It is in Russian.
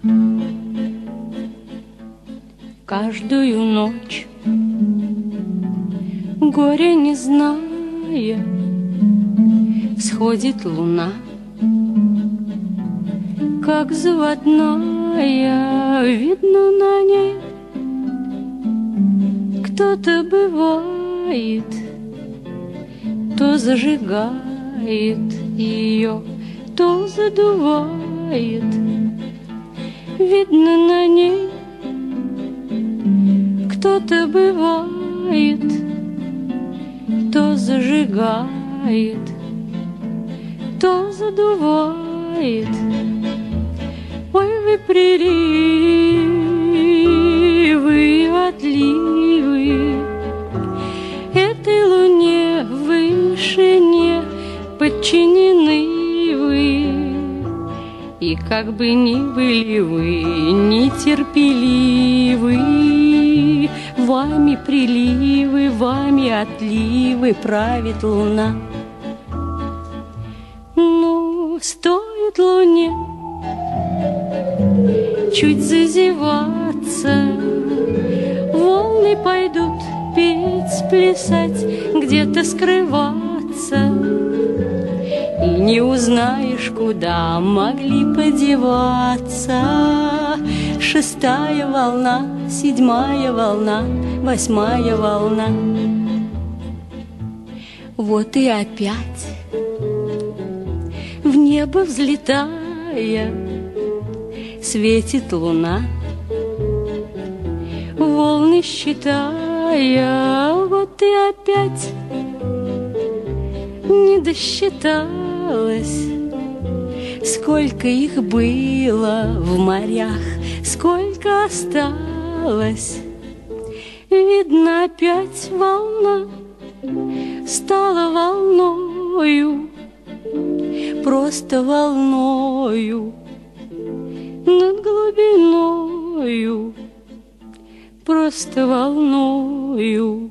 Каждую ночь, горя не зная, всходит луна, как заводная, видно на ней кто-то бывает, то зажигает ее, то задувает. Видно на ней кто-то бывает, то зажигает, то задувает. Ой, вы приливы, отливы, этой луне в вышине подчинены вы. И как бы ни были вы нетерпеливы, вами приливы, вами отливы правит луна. Ну, стоит луне чуть зазеваться, волны пойдут петь, плясать, где-то скрываться, и не узнаешь, куда могли подеваться. Шестая волна, седьмая волна, восьмая волна. Вот и опять в небо взлетая светит луна, волны считая. Вот и опять не досчиталась, сколько их было в морях, сколько осталось. Видно, опять волна стала волною, просто волною над глубиною, просто волною.